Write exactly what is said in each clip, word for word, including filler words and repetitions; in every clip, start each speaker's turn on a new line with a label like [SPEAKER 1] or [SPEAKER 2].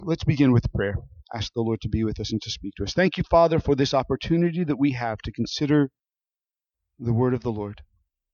[SPEAKER 1] Let's begin with prayer. Ask the Lord to be with us and to speak to us. Thank you, Father, for this opportunity that we have to consider the word of the Lord.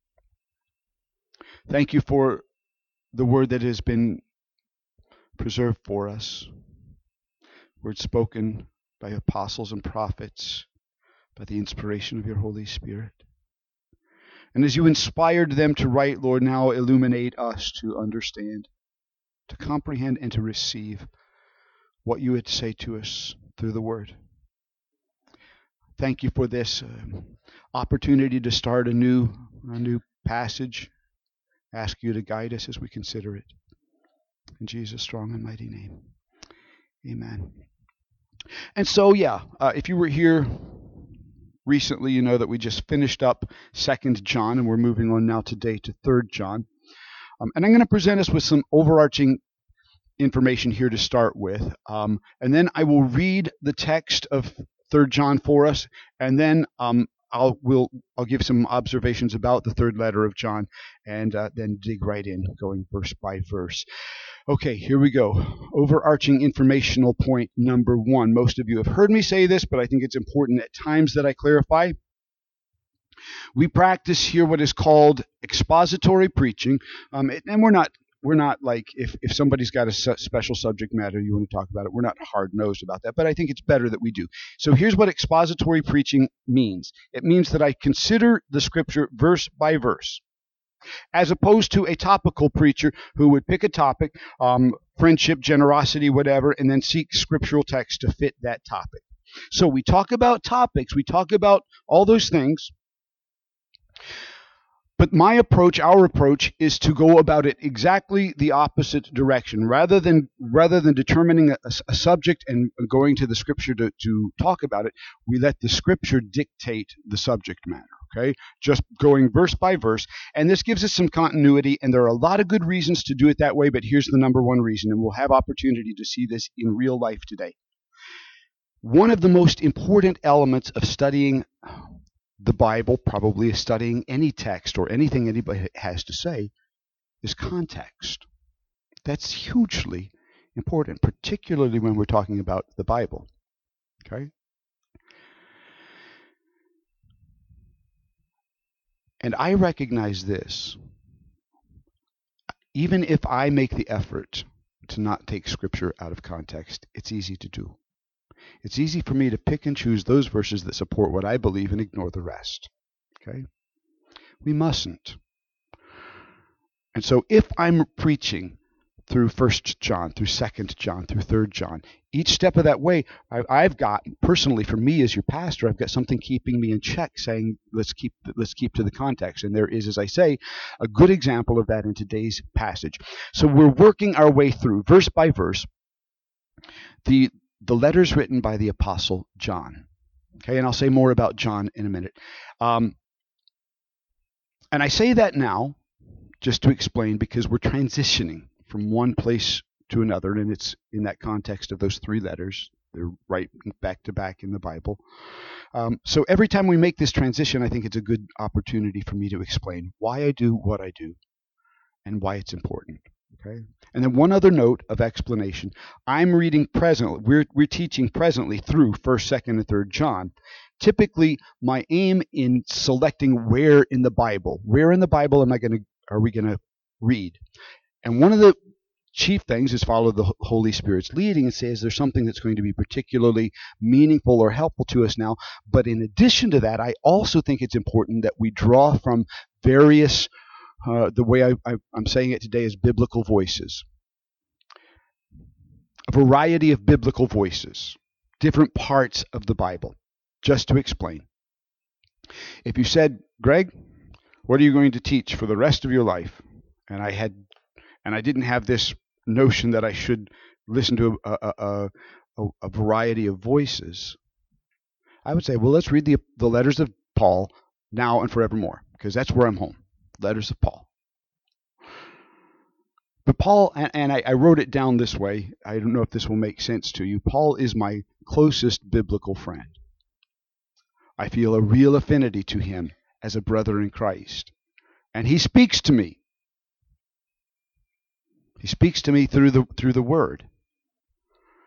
[SPEAKER 1] Thank you for the word that has been preserved for us. Word spoken by apostles and prophets by the inspiration of your Holy Spirit. And as you inspired them to write, Lord, now illuminate us to understand, to comprehend, and to receive what you would say to us through the word. Thank you for this uh, opportunity to start a new, a new passage. Ask you to guide us as we consider it. In Jesus' strong and mighty name. Amen. And so, yeah, uh, if you were here recently, you know that we just finished up Second John, and we're moving on now today to Third John. Um, and I'm going to present us with some overarching information here to start with. Um, and then I will read the text of Third John for us, and then um, I'll will I'll give some observations about the third letter of John, and uh, then dig right in, going verse by verse. Okay, here we go. Overarching informational point number one. Most of you have heard me say this, but I think it's important at times that I clarify. We practice here what is called expository preaching, um, and we're not we're not like if, if somebody's got a su- special subject matter you want to talk about it, we're not hard-nosed about that, but I think it's better that we do. So here's what expository preaching means. It means that I consider the scripture verse by verse, as opposed to a topical preacher who would pick a topic, um, friendship, generosity, whatever, and then seek scriptural text to fit that topic. So we talk about topics, we talk about all those things, but my approach, our approach, is to go about it exactly the opposite direction. Rather than rather than determining a, a subject and going to the scripture to, to talk about it, we let the scripture dictate the subject matter. Okay, just going verse by verse, and this gives us some continuity, and there are a lot of good reasons to do it that way, but here's the number one reason, and we'll have opportunity to see this in real life today. One of the most important elements of studying the Bible, probably is studying any text or anything anybody has to say, is context. That's hugely important, particularly when we're talking about the Bible. Okay? And I recognize this. Even if I make the effort to not take Scripture out of context, it's easy to do. It's easy for me to pick and choose those verses that support what I believe and ignore the rest. Okay? We mustn't. And so if I'm preaching through First John, through Second John, through Third John, each step of that way, I've got, personally for me as your pastor, I've got something keeping me in check, saying, let's keep let's keep to the context. And there is, as I say, a good example of that in today's passage. So we're working our way through, verse by verse, the the letters written by the Apostle John. Okay, and I'll say more about John in a minute. Um, and I say that now just to explain, because we're transitioning from one place to another, and it's in that context of those three letters. They're right back to back in the Bible. Um, so every time we make this transition, I think it's a good opportunity for me to explain why I do what I do and why it's important. Okay. And then one other note of explanation. I'm reading presently, we're, we're teaching presently through first, second, and third John. Typically, my aim in selecting where in the Bible, where in the Bible am I going to, are we going to read? And one of the chief things is follow the Holy Spirit's leading and say, is there something that's going to be particularly meaningful or helpful to us now? But in addition to that, I also think it's important that we draw from various Uh, the way I, I, I'm saying it today is biblical voices. A variety of biblical voices, different parts of the Bible, just to explain. If you said, Greg, what are you going to teach for the rest of your life? And I had, and I didn't have this notion that I should listen to a, a, a, a, a variety of voices. I would say, well, let's read the the letters of Paul now and forevermore, because that's where I'm home. Letters of Paul. But Paul, and, and I, I wrote it down this way. I don't know if this will make sense to you. Paul is my closest biblical friend. I feel a real affinity to him as a brother in Christ. And he speaks to me. He speaks to me through the through the Word.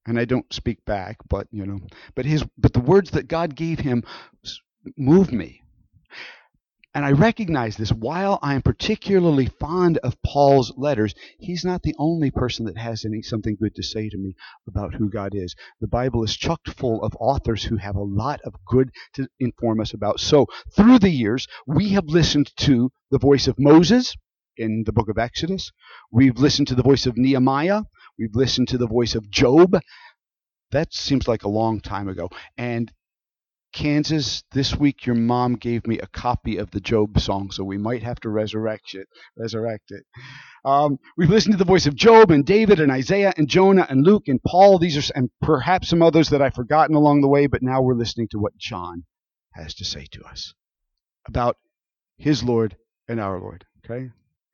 [SPEAKER 1] and I don't speak back, but you know, but his, but the words that God gave him moved me. And I recognize this. While I am particularly fond of Paul's letters, he's not the only person that has any something good to say to me about who God is. The Bible is chock full of authors who have a lot of good to inform us about. So through the years, we have listened to the voice of Moses in the book of Exodus. We've listened to the voice of Nehemiah. We've listened to the voice of Job. That seems like a long time ago. And Kansas, this week your mom gave me a copy of the Job song, so we might have to resurrect it. Resurrect it. Um, we've listened to the voice of Job and David and Isaiah and Jonah and Luke and Paul. These are, and perhaps some others that I've forgotten along the way, but now we're listening to what John has to say to us about his Lord and our Lord. Okay?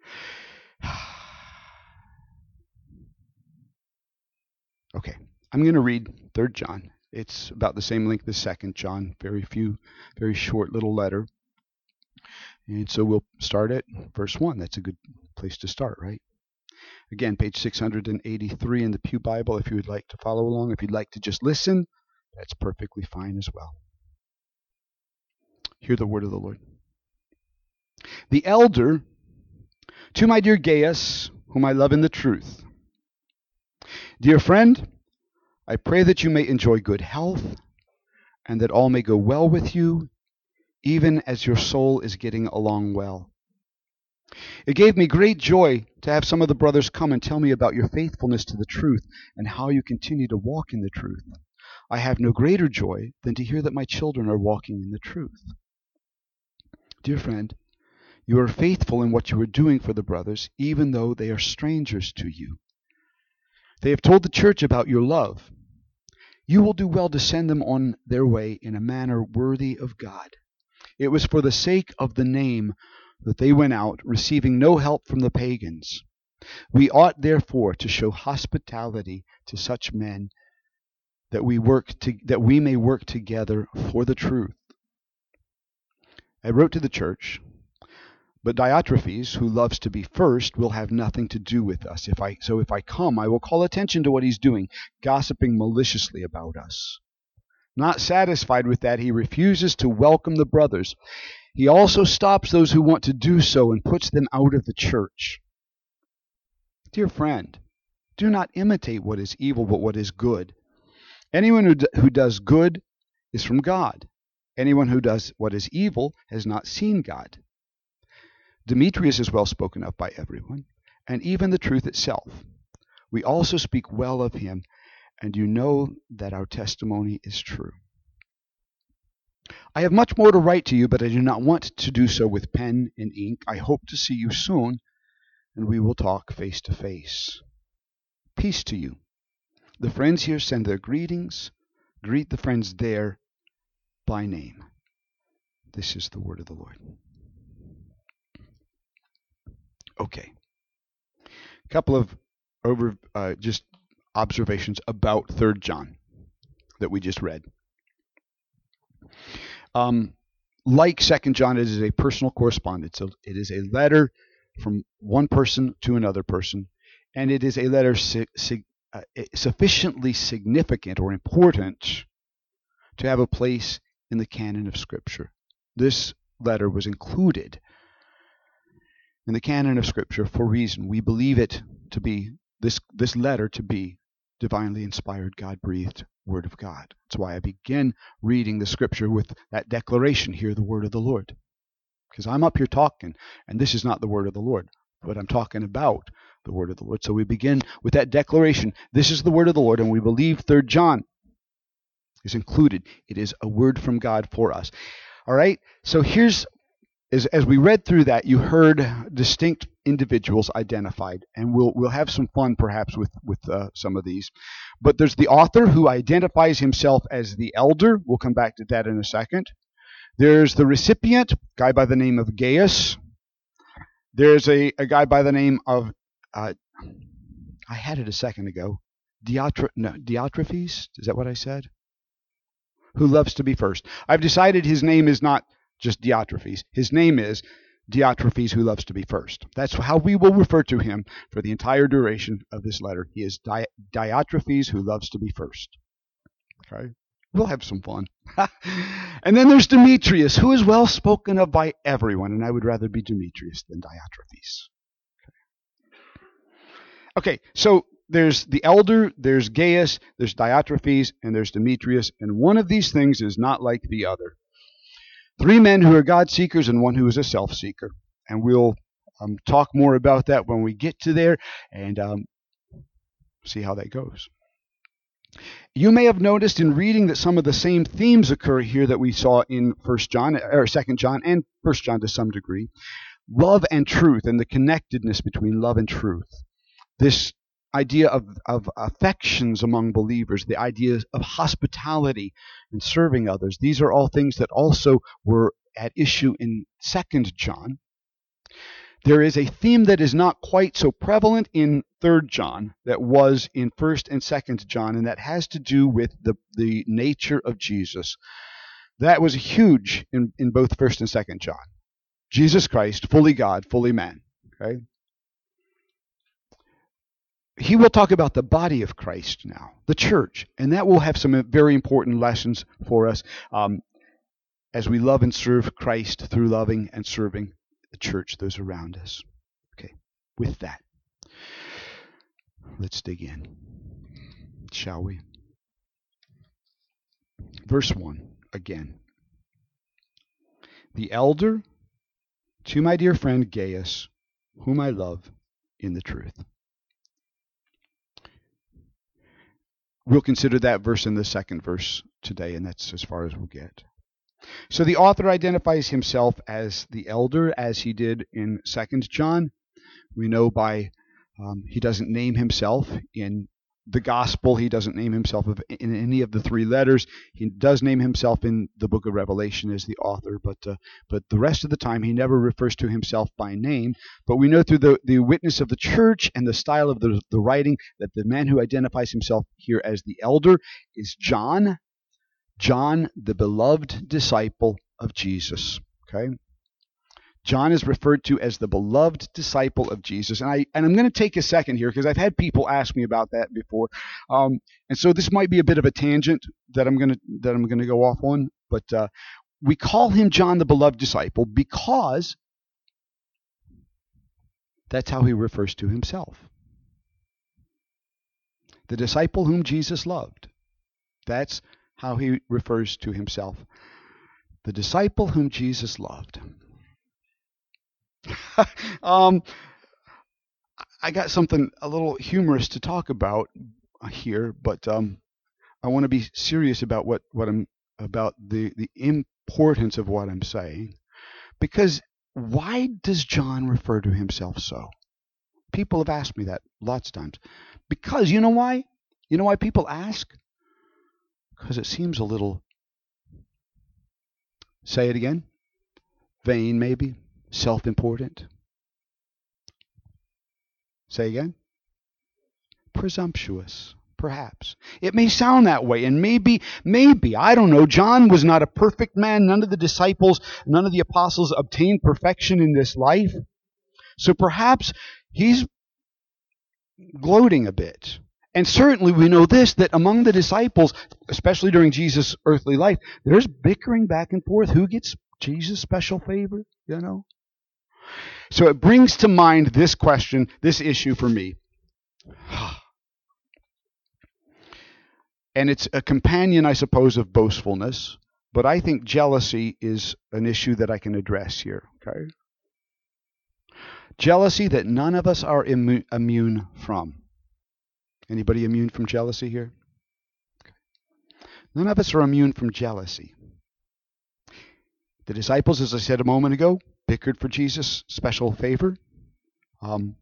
[SPEAKER 1] Okay, I'm going to read Third John. It's about the same length as Second John, very few, very short little letter. And so we'll start at verse one. That's a good place to start, right? Again, page six hundred eighty-three in the Pew Bible if you would like to follow along. If you'd like to just listen, that's perfectly fine as well. Hear the word of the Lord. The elder, to my dear Gaius, whom I love in the truth. Dear friend, I pray that you may enjoy good health and that all may go well with you, even as your soul is getting along well. It gave me great joy to have some of the brothers come and tell me about your faithfulness to the truth and how you continue to walk in the truth. I have no greater joy than to hear that my children are walking in the truth. Dear friend, you are faithful in what you are doing for the brothers, even though they are strangers to you. They have told the church about your love. You will do well to send them on their way in a manner worthy of God. It was for the sake of the name that they went out, receiving no help from the pagans. We ought therefore to show hospitality to such men, that we work to, that we may work together for the truth. I wrote to the church, but Diotrephes, who loves to be first, will have nothing to do with us. If I, so if I come, I will call attention to what he's doing, gossiping maliciously about us. Not satisfied with that, he refuses to welcome the brothers. He also stops those who want to do so and puts them out of the church. Dear friend, do not imitate what is evil, but what is good. Anyone who, d- who does good is from God. Anyone who does what is evil has not seen God. Demetrius is well spoken of by everyone, and even the truth itself. We also speak well of him, and you know that our testimony is true. I have much more to write to you, but I do not want to do so with pen and ink. I hope to see you soon, and we will talk face to face. Peace to you. The friends here send their greetings. Greet the friends there by name. This is the word of the Lord. Okay. A couple of over uh, just observations about Third John that we just read. Um, like Second John, it is a personal correspondence. It is a letter from one person to another person, and it is a letter si- si- uh, sufficiently significant or important to have a place in the canon of Scripture. This letter was included in the canon of Scripture for a reason. We believe it to be, this, this letter to be divinely inspired, God-breathed Word of God. That's why I begin reading the Scripture with that declaration, hear the word of the Lord. Because I'm up here talking, and this is not the word of the Lord, but I'm talking about the word of the Lord. So we begin with that declaration, this is the word of the Lord, and we believe Third John is included. It is a word from God for us. All right, so here's, as, as we read through that, you heard distinct individuals identified, and we'll we'll have some fun perhaps with, with uh, some of these. But there's the author who identifies himself as the elder. We'll come back to that in a second. There's the recipient, a guy by the name of Gaius. There's a, a guy by the name of, uh, I had it a second ago, Diotre, no, Diotrephes, is that what I said? Who loves to be first. I've decided his name is not just Diotrephes. His name is Diotrephes, who loves to be first. That's how we will refer to him for the entire duration of this letter. He is Di- Diotrephes, who loves to be first. Okay? We'll have some fun. And then there's Demetrius, who is well spoken of by everyone, and I would rather be Demetrius than Diotrephes. Okay, so there's the elder, there's Gaius, there's Diotrephes, and there's Demetrius, and one of these things is not like the other. Three men who are God seekers and one who is a self-seeker. And we'll um, talk more about that when we get to there and um, see how that goes. You may have noticed in reading that some of the same themes occur here that we saw in First John, or Second John, and First John to some degree. Love and truth, and the connectedness between love and truth. This idea of, of affections among believers, the ideas of hospitality and serving others. These are all things that also were at issue in Second John. There is a theme that is not quite so prevalent in Third John that was in First and Second John, and that has to do with the, the nature of Jesus. That was huge in, in both First and Second John. Jesus Christ, fully God, fully man. Okay? He will talk about the body of Christ now, the church, and that will have some very important lessons for us um, as we love and serve Christ through loving and serving the church, those around us. Okay, with that, let's dig in, shall we? Verse one, again. The elder, to my dear friend Gaius, whom I love in the truth. We'll consider that verse in the second verse today, and that's as far as we'll get. So the author identifies himself as the elder, as he did in Second John. We know by, um, he doesn't name himself in the gospel. He doesn't name himself in any of the three letters. He does name himself in the book of Revelation as the author, but uh, but the rest of the time he never refers to himself by name. But we know through the, the witness of the church and the style of the, the writing that the man who identifies himself here as the elder is John. John, the beloved disciple of Jesus. Okay? John is referred to as the beloved disciple of Jesus. And, I, and I'm going to take a second here because I've had people ask me about that before. Um, and so this might be a bit of a tangent that I'm going to that I'm going to go off on. But uh, we call him John the beloved disciple because that's how he refers to himself. The disciple whom Jesus loved. That's how he refers to himself. The disciple whom Jesus loved. um, I got something a little humorous to talk about here, but um, I want to be serious about what, what I'm about the, the importance of what I'm saying. Because why does John refer to himself so? People have asked me that lots of times. Because you know why? You know why people ask? Because it seems a little, say it again, vain maybe. Self-important. Say again? Presumptuous, perhaps. It may sound that way, and maybe, maybe, I don't know, John was not a perfect man. None of the disciples, none of the apostles obtained perfection in this life. So perhaps he's gloating a bit. And certainly we know this, that among the disciples, especially during Jesus' earthly life, there's bickering back and forth. Who gets Jesus' special favor, you know? So it brings to mind this question, this issue for me. And it's a companion, I suppose, of boastfulness, but I think jealousy is an issue that I can address here. Okay? Jealousy that none of us are immu- immune from. Anybody immune from jealousy here? Okay. None of us are immune from jealousy. The disciples, as I said a moment ago, bickered for Jesus' special favor. Um,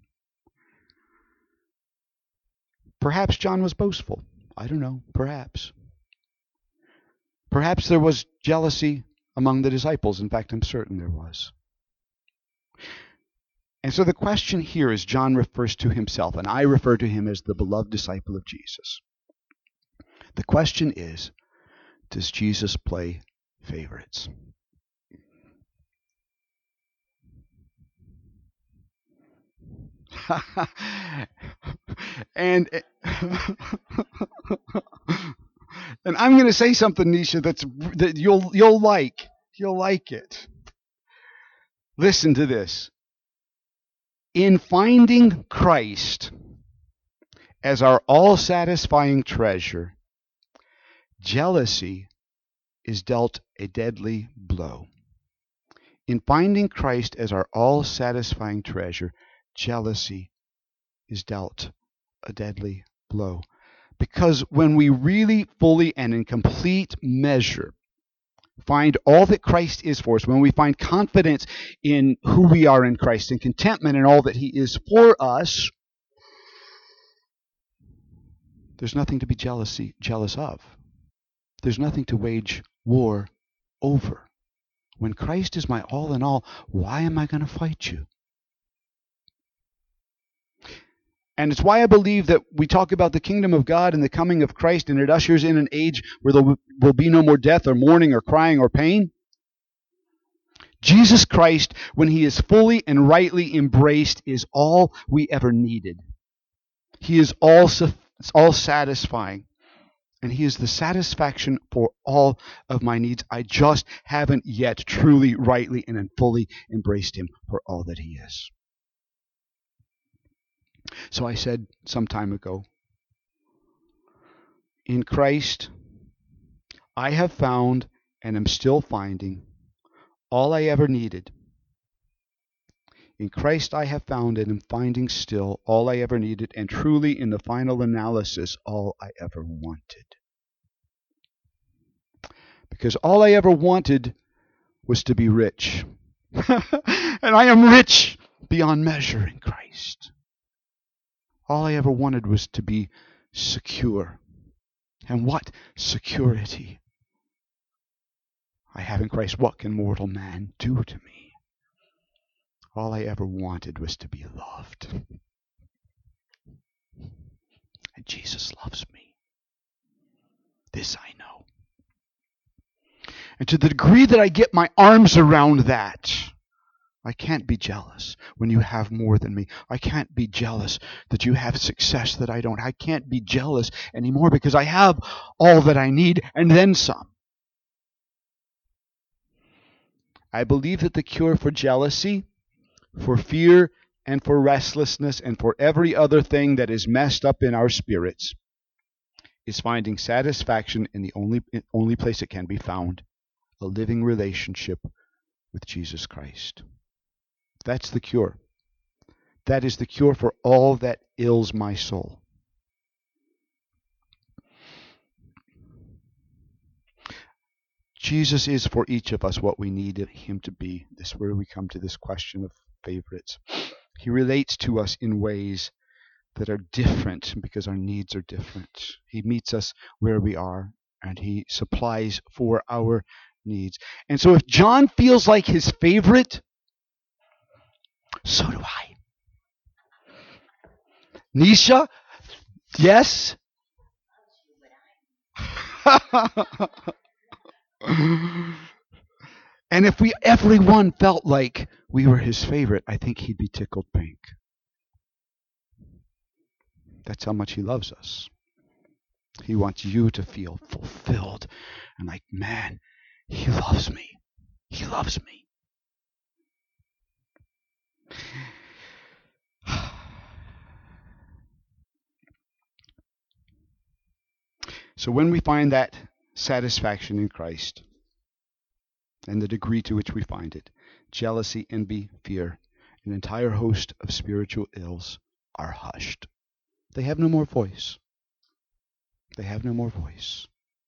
[SPEAKER 1] perhaps John was boastful. I don't know. Perhaps. Perhaps there was jealousy among the disciples. In fact, I'm certain there was. And so the question here is, John refers to himself, and I refer to him as the beloved disciple of Jesus. The question is, does Jesus play favorites? and and I'm going to say something, Nisha, that's that you'll you'll like. You'll like it. Listen to this. In finding Christ as our all-satisfying treasure, jealousy is dealt a deadly blow. In finding Christ as our all-satisfying treasure, jealousy is dealt a deadly blow. Because when we really, fully, and in complete measure find all that Christ is for us, when we find confidence in who we are in Christ and contentment in all that He is for us, there's nothing to be jealousy, jealous of. There's nothing to wage war over. When Christ is my all in all, why am I going to fight you? And it's why I believe that we talk about the kingdom of God and the coming of Christ, and it ushers in an age where there will be no more death or mourning or crying or pain. Jesus Christ, when He is fully and rightly embraced, is all we ever needed. He is all, all satisfying. And He is the satisfaction for all of my needs. I just haven't yet truly, rightly, and fully embraced Him for all that He is. So I said some time ago, in Christ, I have found and am still finding all I ever needed. In Christ I have found and am finding still all I ever needed, and truly, in the final analysis, all I ever wanted. Because all I ever wanted was to be rich. And I am rich beyond measure in Christ. All I ever wanted was to be secure. And what security I have in Christ. What can mortal man do to me? All I ever wanted was to be loved. And Jesus loves me. This I know. And to the degree that I get my arms around that, I can't be jealous when you have more than me. I can't be jealous that you have success that I don't. I can't be jealous anymore because I have all that I need and then some. I believe that the cure for jealousy, for fear, and for restlessness, and for every other thing that is messed up in our spirits is finding satisfaction in the only, only place it can be found, a living relationship with Jesus Christ. That's the cure. That is the cure for all that ails my soul. Jesus is for each of us what we need Him to be. This is where we come to this question of favorites. He relates to us in ways that are different because our needs are different. He meets us where we are, and He supplies for our needs. And so if John feels like his favorite, so do I. Nisha? Yes? And if we everyone felt like we were his favorite, I think he'd be tickled pink. That's how much he loves us. He wants you to feel fulfilled and like, man, he loves me. He loves me. So when we find that satisfaction in Christ, and the degree to which we find it, jealousy, envy, fear, an entire host of spiritual ills are hushed. They have no more voice. They have no more voice.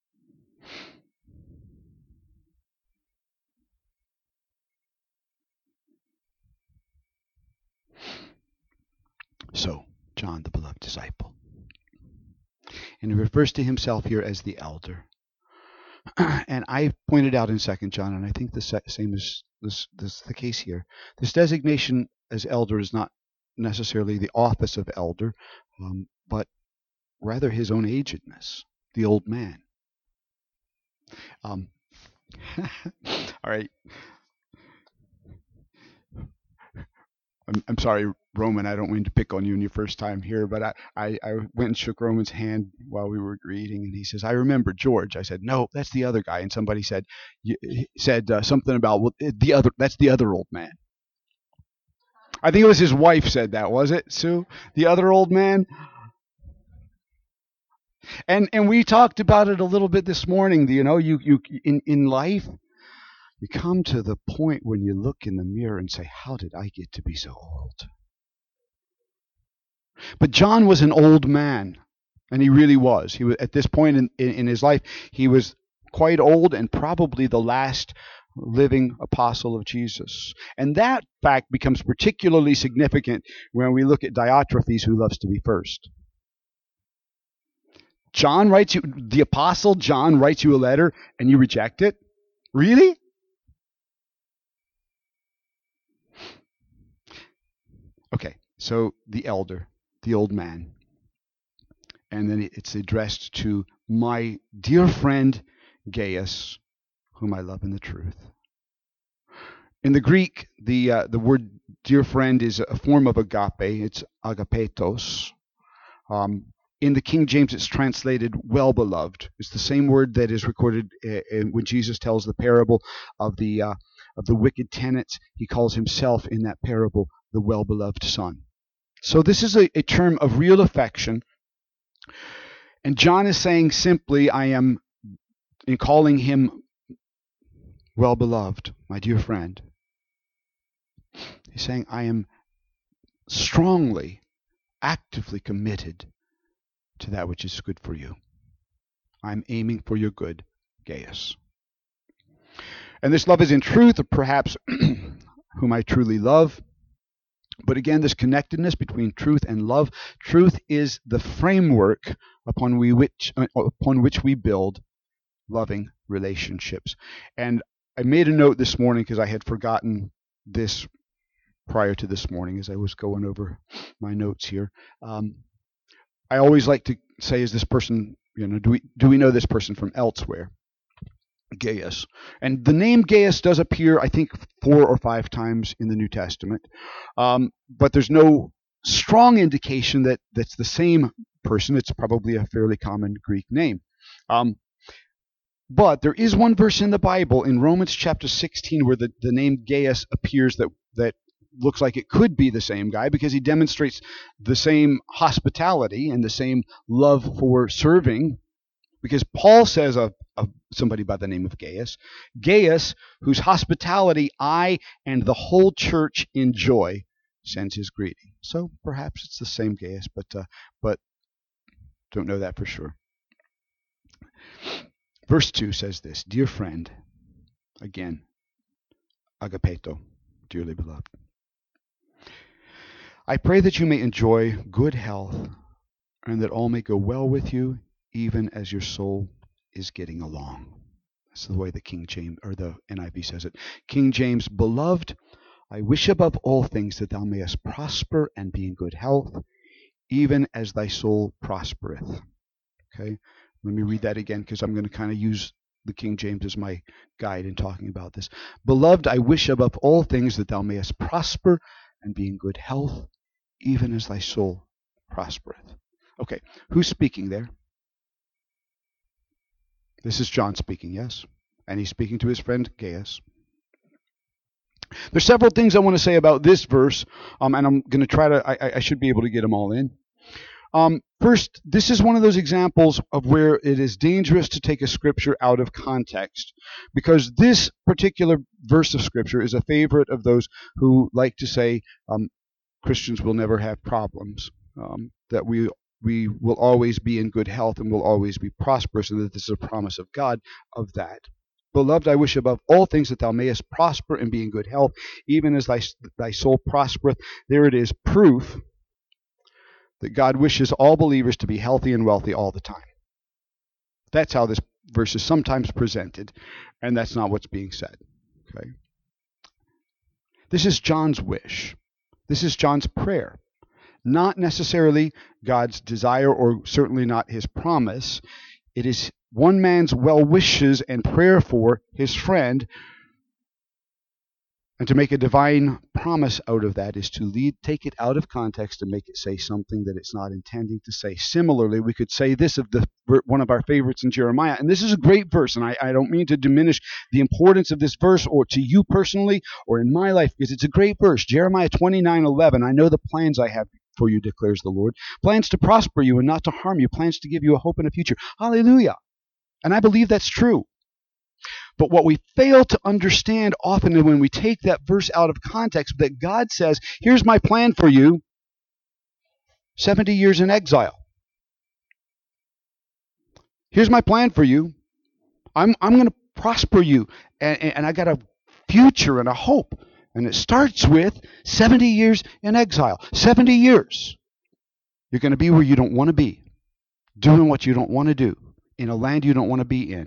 [SPEAKER 1] So, John, the beloved disciple, and he refers to himself here as the elder. And I pointed out in Second John, and I think the same is this, this the case here. This designation as elder is not necessarily the office of elder, um, but rather his own agedness, the old man. Um, all right. I'm, I'm sorry. Roman, I don't mean to pick on you in your first time here, but I, I, I went and shook Roman's hand while we were greeting, and he says, "I remember George." I said, "No, that's the other guy." And somebody said said uh, something about, well, the other. That's the other old man. I think it was his wife said that, was it, Sue? The other old man. And and we talked about it a little bit this morning. You know, you you in in life, you come to the point when you look in the mirror and say, "How did I get to be so old?" But John was an old man, and he really was. He was at this point in, in, in his life, he was quite old and probably the last living apostle of Jesus. And that fact becomes particularly significant when we look at Diotrephes, who loves to be first. John writes you, the apostle John writes you a letter, and you reject it? Really? Okay, so the elder, the old man. And then it's addressed to my dear friend Gaius, whom I love in the truth. In the Greek, the uh, the word dear friend is a form of agape. It's agapetos. Um, in the King James, it's translated well beloved. It's the same word that is recorded uh, when Jesus tells the parable of the uh, of the wicked tenants. He calls himself in that parable the well beloved son. So this is a, a term of real affection. And John is saying simply, I am, in calling him well beloved, my dear friend. He's saying, I am strongly, actively committed to that which is good for you. I'm aiming for your good, Gaius. And this love is in truth, or perhaps whom I truly love. But again, this connectedness between truth and love. Truth is the framework upon we which upon which we build loving relationships. And I made a note this morning because I had forgotten this prior to this morning as I was going over my notes here. Um, I always like to say, is this person, you know, do we do we know this person from elsewhere? Gaius. And the name Gaius does appear, I think, four or five times in the New Testament. Um, but there's no strong indication that that's the same person. It's probably a fairly common Greek name. Um, but there is one verse in the Bible, in Romans chapter sixteen, where the, the name Gaius appears that, that looks like it could be the same guy, because he demonstrates the same hospitality and the same love for serving. Because Paul says of, of somebody by the name of Gaius, Gaius, whose hospitality I and the whole church enjoy, sends his greeting. So perhaps it's the same Gaius, but uh, but don't know that for sure. Verse two says this, dear friend, again, agapeto, dearly beloved. I pray that you may enjoy good health and that all may go well with you, even as your soul is getting along. That's the way the King James, or the N I V says it. King James, beloved, I wish above all things that thou mayest prosper and be in good health, even as thy soul prospereth. Okay, let me read that again because I'm going to kind of use the King James as my guide in talking about this. Beloved, I wish above all things that thou mayest prosper and be in good health, even as thy soul prospereth. Okay, who's speaking there? This is John speaking, yes? And he's speaking to his friend Gaius. There's several things I want to say about this verse, um, and I'm going to try to, I, I should be able to get them all in. Um, first, this is one of those examples of where it is dangerous to take a scripture out of context, because this particular verse of scripture is a favorite of those who like to say um, Christians will never have problems, um, that we we will always be in good health and will always be prosperous, and that this is a promise of God of that. Beloved, I wish above all things that thou mayest prosper and be in good health, even as thy, thy soul prospereth. There it is, proof that God wishes all believers to be healthy and wealthy all the time. That's how this verse is sometimes presented, and that's not what's being said. Okay. This is John's wish. This is John's prayer. Not necessarily God's desire, or certainly not his promise. It is one man's well wishes and prayer for his friend. And to make a divine promise out of that is to lead, take it out of context and make it say something that it's not intending to say. Similarly, we could say this of the one of our favorites in Jeremiah, and this is a great verse, and I, I don't mean to diminish the importance of this verse or to you personally or in my life, because it's a great verse. Jeremiah twenty-nine eleven, I know the plans I have for you, declares the Lord. Plans to prosper you and not to harm you. Plans to give you a hope and a future. Hallelujah. And I believe that's true. But what we fail to understand often when we take that verse out of context, that God says, here's my plan for you, seventy years in exile. Here's my plan for you. I'm, I'm going to prosper you, and, and I got a future and a hope. And it starts with seventy years in exile. seventy years. You're going to be where you don't want to be, doing what you don't want to do, in a land you don't want to be in.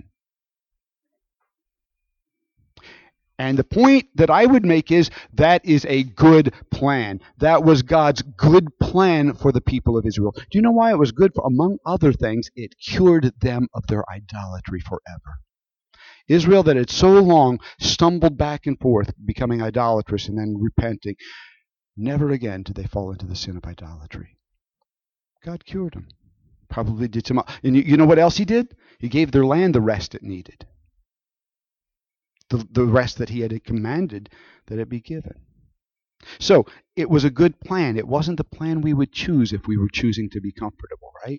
[SPEAKER 1] And the point that I would make is that is a good plan. That was God's good plan for the people of Israel. Do you know why it was good? For, among other things, it cured them of their idolatry forever. Israel that had so long stumbled back and forth, becoming idolatrous and then repenting, never again did they fall into the sin of idolatry. God cured them. Probably did some... And you, you know what else he did? He gave their land the rest it needed. The, the rest that he had commanded that it be given. So it was a good plan. It wasn't the plan we would choose if we were choosing to be comfortable, right?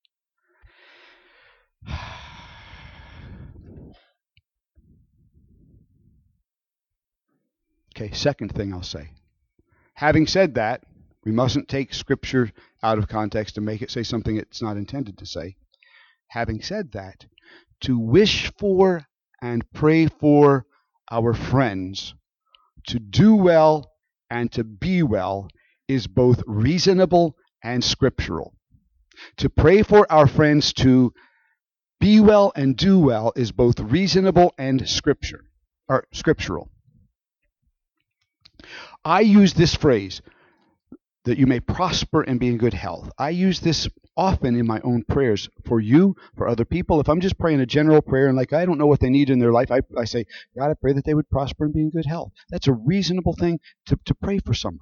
[SPEAKER 1] Okay, second thing I'll say. Having said that, we mustn't take Scripture out of context and make it say something it's not intended to say. Having said that, to wish for and pray for our friends to do well and to be well is both reasonable and scriptural. To pray for our friends to be well and do well is both reasonable and scripture or scriptural. I use this phrase, that you may prosper and be in good health. I use this often in my own prayers for you, for other people. If I'm just praying a general prayer and like I don't know what they need in their life, I, I say, God, I pray that they would prosper and be in good health. That's a reasonable thing to, to pray for somebody.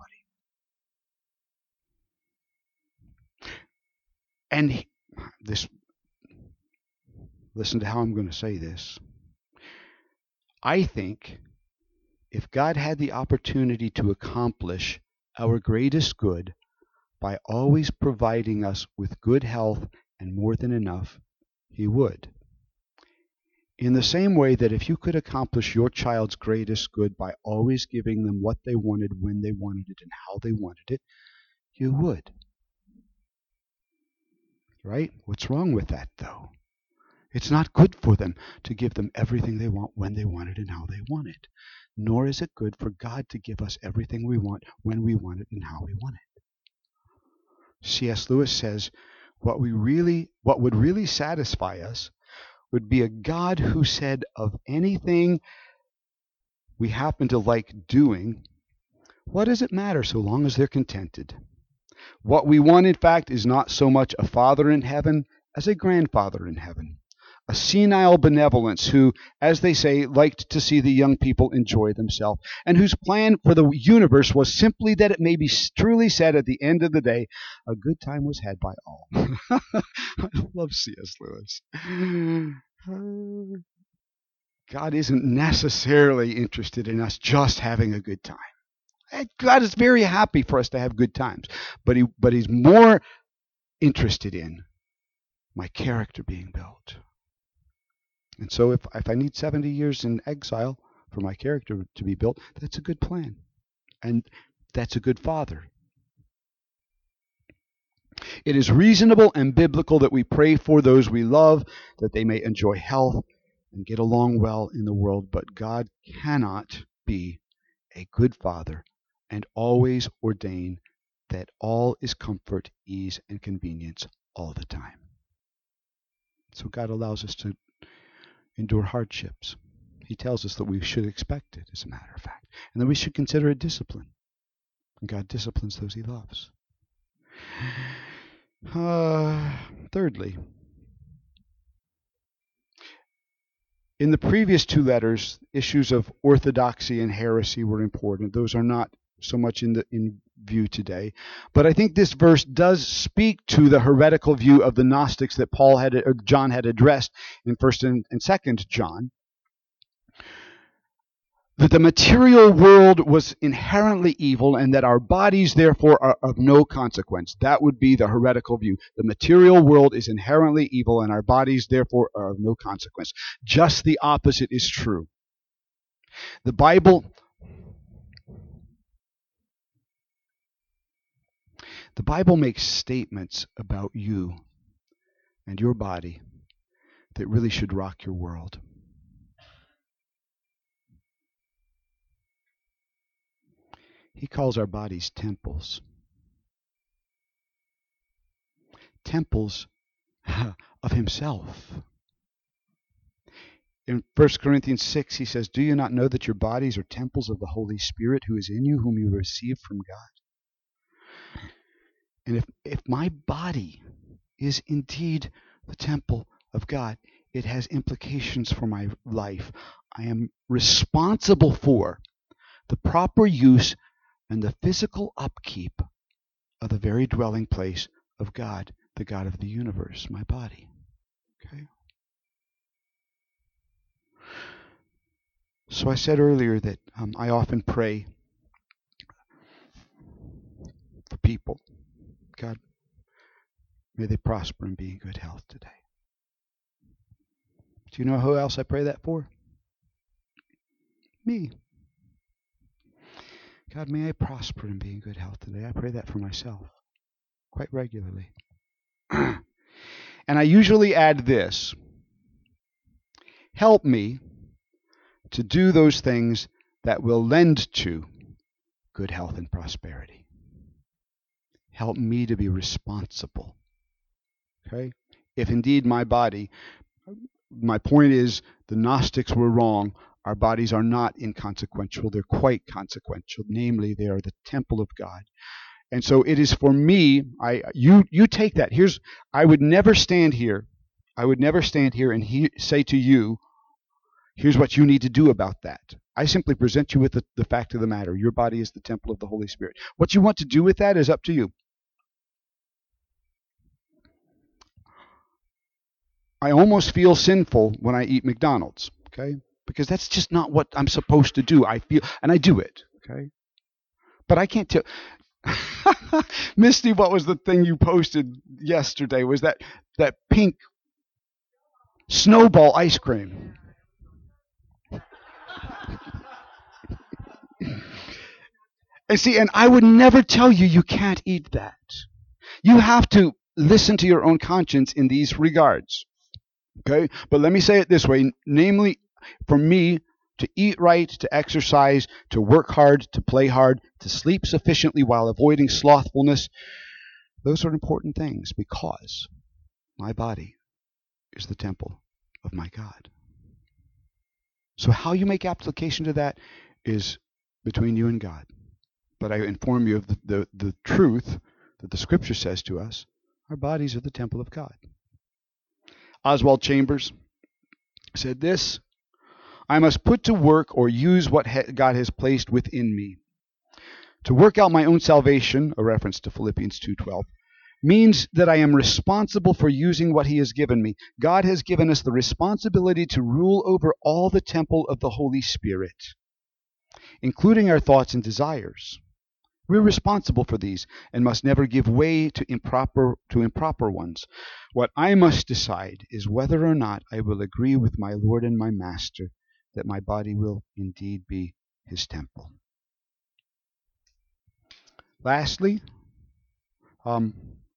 [SPEAKER 1] And this, listen to how I'm going to say this. I think if God had the opportunity to accomplish our greatest good by always providing us with good health and more than enough, he would. In the same way that if you could accomplish your child's greatest good by always giving them what they wanted, when they wanted it, and how they wanted it, you would. Right? What's wrong with that, though? It's not good for them to give them everything they want when they want it and how they want it. Nor is it good for God to give us everything we want when we want it and how we want it. C S Lewis says, what we really, what would really satisfy us would be a God who said of anything we happen to like doing, what does it matter so long as they're contented? What we want, in fact, is not so much a father in heaven as a grandfather in heaven. A senile benevolence who, as they say, liked to see the young people enjoy themselves, and whose plan for the universe was simply that it may be truly said at the end of the day, a good time was had by all. I love C S Lewis. God isn't necessarily interested in us just having a good time. God is very happy for us to have good times, but he, but he's more interested in my character being built. And so if, if I need seventy years in exile for my character to be built, that's a good plan. And that's a good father. It is reasonable and biblical that we pray for those we love, that they may enjoy health and get along well in the world. But God cannot be a good father and always ordain that all is comfort, ease, and convenience all the time. So God allows us to endure hardships. He tells us that we should expect it, as a matter of fact, and that we should consider it discipline. And God disciplines those he loves. Uh, thirdly, In the previous two letters, issues of orthodoxy and heresy were important. Those are not so much in the in view today. But I think this verse does speak to the heretical view of the Gnostics that Paul had or John had addressed in First and, and Second John. That the material world was inherently evil and that our bodies therefore are of no consequence. That would be the heretical view. The material world is inherently evil and our bodies therefore are of no consequence. Just the opposite is true. The Bible The Bible makes statements about you and your body that really should rock your world. He calls our bodies temples. Temples of himself. In First Corinthians six, he says, "Do you not know that your bodies are temples of the Holy Spirit who is in you, whom you received from God?" And if, if my body is indeed the temple of God, it has implications for my life. I am responsible for the proper use and the physical upkeep of the very dwelling place of God, the God of the universe, my body. Okay? So I said earlier that um, I often pray for people. God, may they prosper and be in good health today. Do you know who else I pray that for? Me. God, may I prosper and be in good health today. I pray that for myself quite regularly. And I usually add this. Help me to do those things that will lend to good health and prosperity. Help me to be responsible. Okay? If indeed my body, my point is the Gnostics were wrong. Our bodies are not inconsequential. They're quite consequential. Namely, they are the temple of God. And so it is for me, I you you take that. Here's I would never stand here. I would never stand here and he, say to you, here's what you need to do about that. I simply present you with the, the fact of the matter. Your body is the temple of the Holy Spirit. What you want to do with that is up to you. I almost feel sinful when I eat McDonald's, okay? Because that's just not what I'm supposed to do. I feel, and I do it, okay? But I can't tell. Misty, what was the thing you posted yesterday? Was that that pink snowball ice cream? And see, and I would never tell you you can't eat that. You have to listen to your own conscience in these regards. Okay? But let me say it this way, namely, for me, to eat right, to exercise, to work hard, to play hard, to sleep sufficiently while avoiding slothfulness, those are important things because my body is the temple of my God. So how you make application to that is between you and God. But I inform you of the, the, the truth that the Scripture says to us, our bodies are the temple of God. Oswald Chambers said this, I must put to work or use what God has placed within me. To work out my own salvation, a reference to Philippians two twelve, means that I am responsible for using what he has given me. God has given us the responsibility to rule over all the temple of the Holy Spirit, including our thoughts and desires. We're responsible for these and must never give way to improper to improper ones. What I must decide is whether or not I will agree with my Lord and my Master that my body will indeed be his temple. Lastly, um,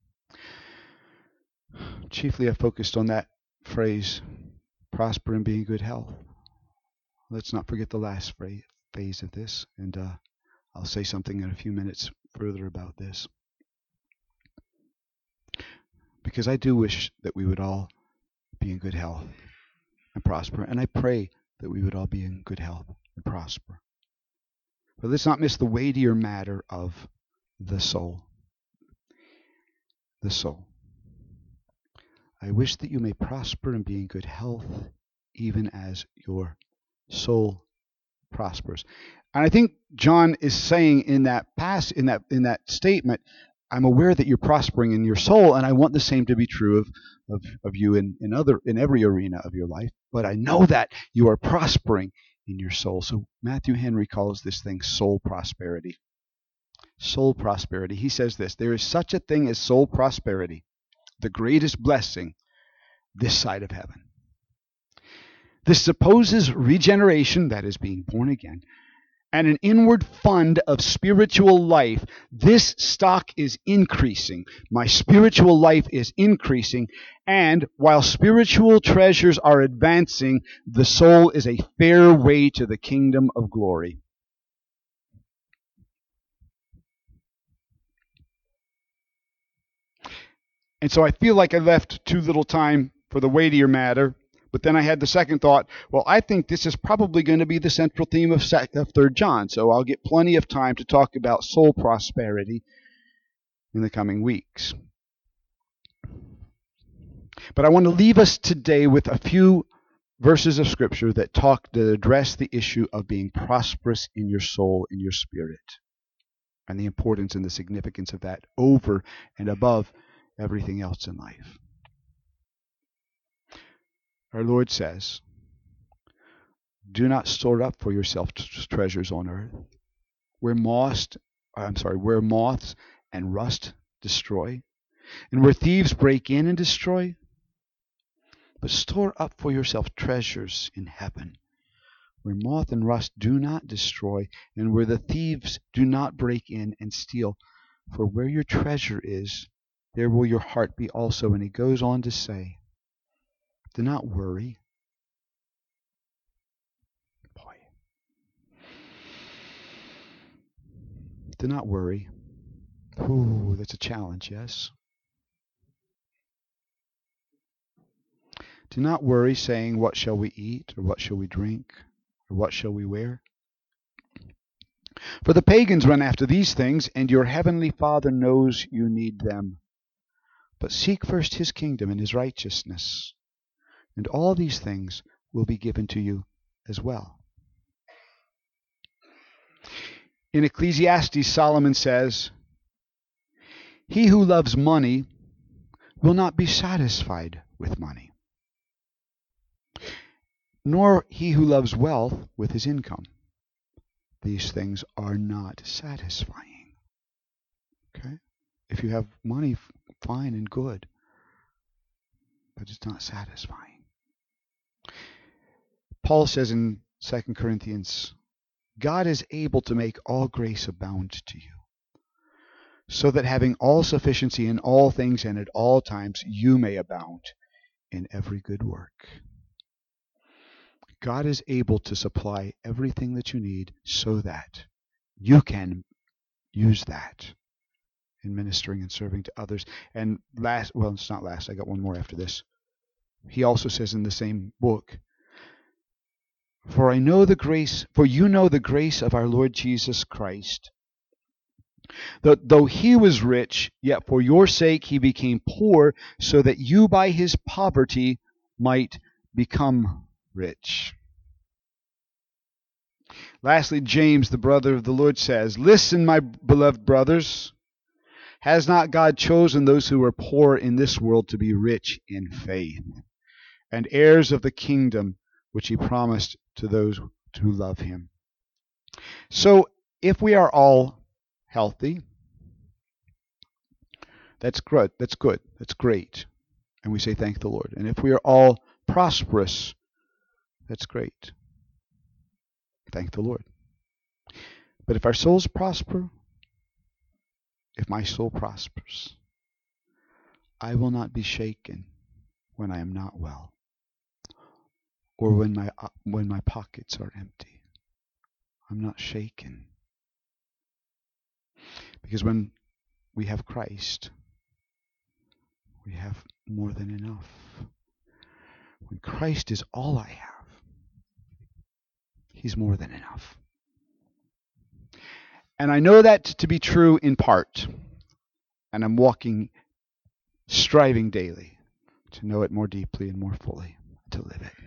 [SPEAKER 1] chiefly I focused on that phrase, prosper and be in good health. Let's not forget the last phrase, phase of this, and uh, I'll say something in a few minutes further about this. Because I do wish that we would all be in good health and prosper, and I pray that we would all be in good health and prosper. But let's not miss the weightier matter of the soul. The soul. I wish that you may prosper and be in good health even as your soul prospers. And I think John is saying in that pass in that in that statement, I'm aware that you're prospering in your soul, and I want the same to be true of, of, of you in, in other in every arena of your life. But I know that you are prospering in your soul. So Matthew Henry calls this thing soul prosperity. Soul prosperity. He says this: there is such a thing as soul prosperity, the greatest blessing this side of heaven. This supposes regeneration, that is, being born again, and an inward fund of spiritual life. This stock is increasing. My spiritual life is increasing. And while spiritual treasures are advancing, the soul is a fair way to the kingdom of glory. And so I feel like I left too little time for the weightier matter. But then I had the second thought, well, I think this is probably going to be the central theme of Third John, so I'll get plenty of time to talk about soul prosperity in the coming weeks. But I want to leave us today with a few verses of Scripture that talk, that address the issue of being prosperous in your soul, in your spirit, and the importance and the significance of that over and above everything else in life. Our Lord says, do not store up for yourself treasures on earth, where moths, I'm sorry, where moths and rust destroy, and where thieves break in and destroy. But store up for yourself treasures in heaven, where moth and rust do not destroy, and where the thieves do not break in and steal. For where your treasure is, there will your heart be also. And he goes on to say, do not worry. Boy. Do not worry. Ooh, that's a challenge, yes? Do not worry, saying, what shall we eat, or what shall we drink, or what shall we wear? For the pagans run after these things, and your heavenly Father knows you need them. But seek first his kingdom and his righteousness, and all these things will be given to you as well. In Ecclesiastes, Solomon says, he who loves money will not be satisfied with money, nor he who loves wealth with his income. These things are not satisfying. Okay? If you have money, fine and good, but it's not satisfying. Paul says in Second Corinthians, God is able to make all grace abound to you, so that having all sufficiency in all things and at all times, you may abound in every good work. God is able to supply everything that you need so that you can use that in ministering and serving to others. And last, well, it's not last, I got one more after this. He also says in the same book, For I know the grace, for you know the grace of our Lord Jesus Christ, that though he was rich, yet for your sake he became poor, so that you by his poverty might become rich. Lastly, James, the brother of the Lord, says, Listen, my beloved brothers, has not God chosen those who are poor in this world to be rich in faith, and heirs of the kingdom which he promised to those who love him? So, if we are all healthy, that's good, that's good, that's great, and we say thank the Lord. And if we are all prosperous, that's great. Thank the Lord. But if our souls prosper, if my soul prospers, I will not be shaken when I am not well, or when my when my pockets are empty. I'm not shaken. Because when we have Christ, we have more than enough. When Christ is all I have, he's more than enough. And I know that to be true in part. And I'm walking, striving daily to know it more deeply and more fully, to live it.